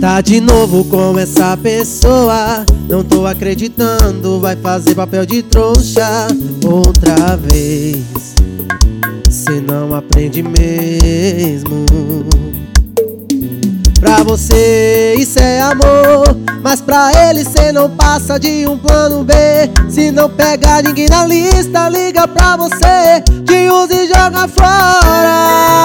Tá de novo com essa pessoa, não tô acreditando, vai fazer papel de trouxa outra vez. Cê não aprende mesmo. Pra você isso é amor, mas pra ele cê não passa de um plano B. Se não pegar ninguém na lista, liga pra você, te usa e joga fora.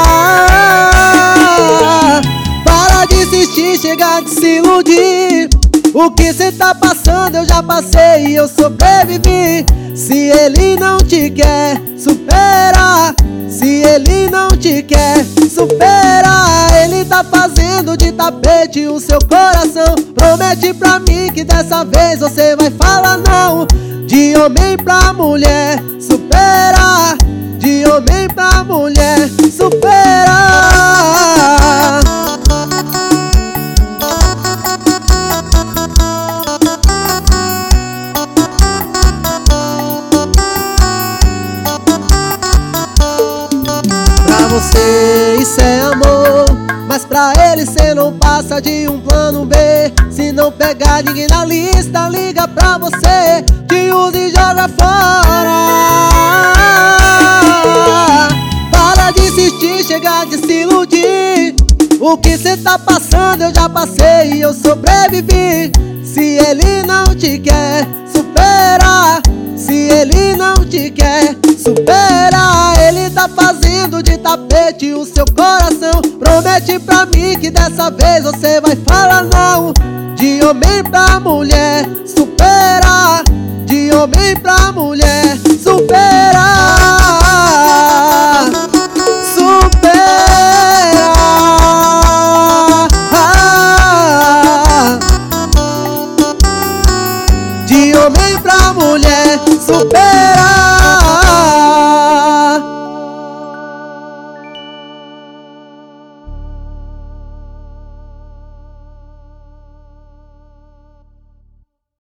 Para de insistir, chega de se iludir. O que cê tá passando eu já passei e eu sobrevivi. Se ele não te quer, supera. Se ele não te quer, supera. Ele tá fazendo de tapete o seu coração. Promete pra mim que dessa vez você vai falar não. De homem pra mulher, supera. De homem pra mulher, supera. Pra você isso é amor, mas pra ele cê não passa de um plano B. Se não pegar ninguém na lista, liga pra você, te usa e joga fora. Para de insistir, chega de se iludir. O que cê tá passando eu já passei e eu sobrevivi. Se ele não te quer, supera. Se ele não te quer, supera. Ele tá fazendo de tapete o seu coração. Promete pra mim que dessa vez você vai falar não. De homem pra mulher, supera. De homem pra mulher, supera. Supera. De homem pra mulher, supera.